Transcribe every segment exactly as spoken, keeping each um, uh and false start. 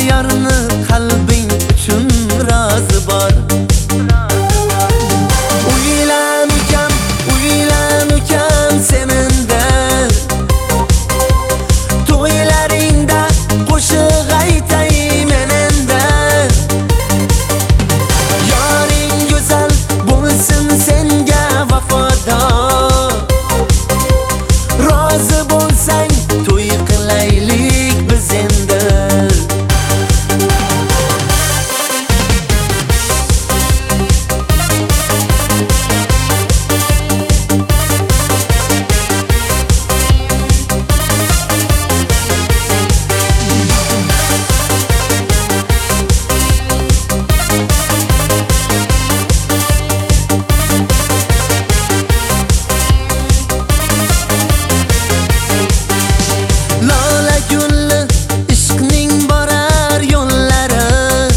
yarni qalbing uchun rozi bor. Uylanukam, uylanukam senindan, to'ylaringda qo'shiq aytay menendan. Yoring go'zal bo'lsin senga vafodor, rozi bo'lsang to'y qilaylik biz endi. Lola gulli ishqning borar yo'llari,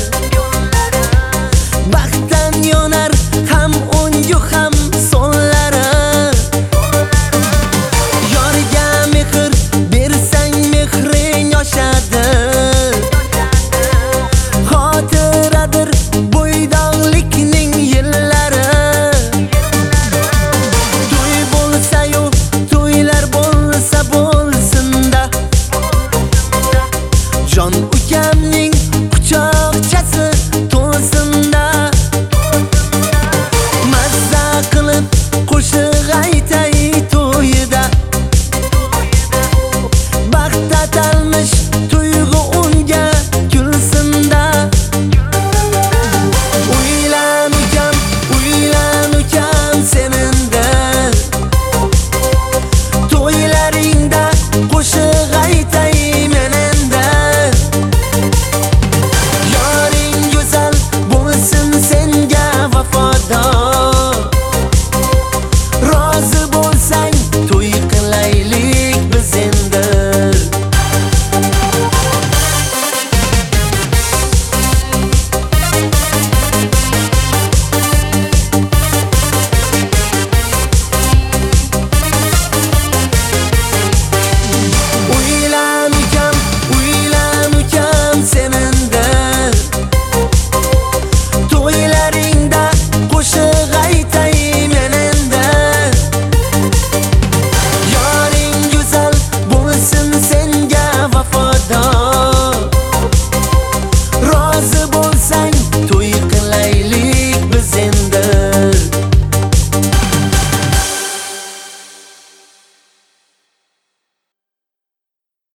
baxtdan yonar ham o'ngu ham so'llari. Yorga mehr bersang mehring oshadi, xotiradir bo'ydog'likning yillari. To'y bo'lsa-yu to'ylar bo'lsa bo'lsin-da, jon ukamning quchoqchasi to'lsin